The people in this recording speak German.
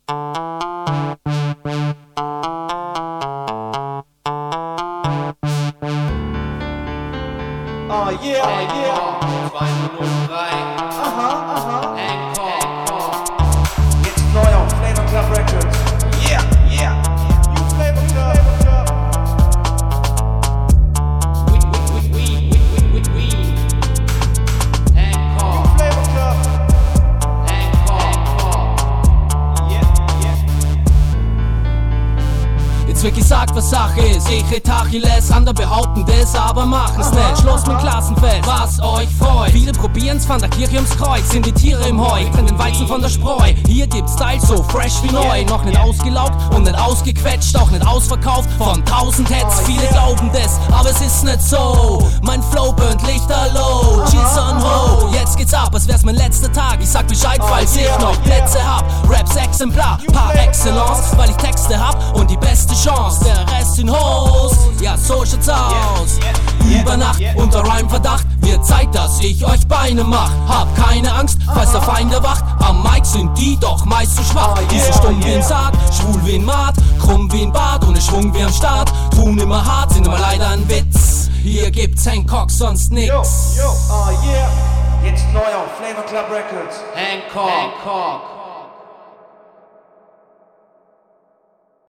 Oh yeah, oh yeah. 203. Aha. Hancock. Jetzt neu auf Flavor Club Records. Yeah, yeah. You Flavor Club. We. Hancock. You Flavor Club. Hancock. Yeah. Jetzt wird gesagt, was Sache ist. Ich red Tacheles, andere behaupten das, aber machen's nicht. Schluss mit Klassenfest, was euch freut. Viele probieren's von der Kirche ums Kreuz. Sind die Tiere im Heu, trennen den Weizen von der Spreu. Hier gibt's Style so fresh wie neu. Noch nicht ausgelaugt und nicht ausgequetscht, auch nicht ausverkauft von 1000 Hits. Viele glauben das, aber es ist nicht so. Mein Flow burnt lichterloh. Cheats on ho, jetzt geht's ab, als wär's mein letzter Tag. Ich sag Bescheid, falls ich noch Plätze hab. Raps Exemplar, par excellence, weil ich Texte hab und die beste Chance. Der Rest in Hose, ja so schaut's aus. Über Nacht unter Rhyme-Verdacht, wird Zeit, dass ich euch Beine mach. Hab keine Angst, falls der Feind erwacht. Am Mic sind die doch meist zu schwach. Die sind stumm wie ein Sarg, schwul wie ein Maat, krumm wie ein Bart, ohne Schwung wie am Start. Tun immer hart, sind immer leider ein Witz. Hier gibt's Hancock, sonst nix. Yo, oh yeah. Jetzt neu auf Flavor Club Records. Hancock.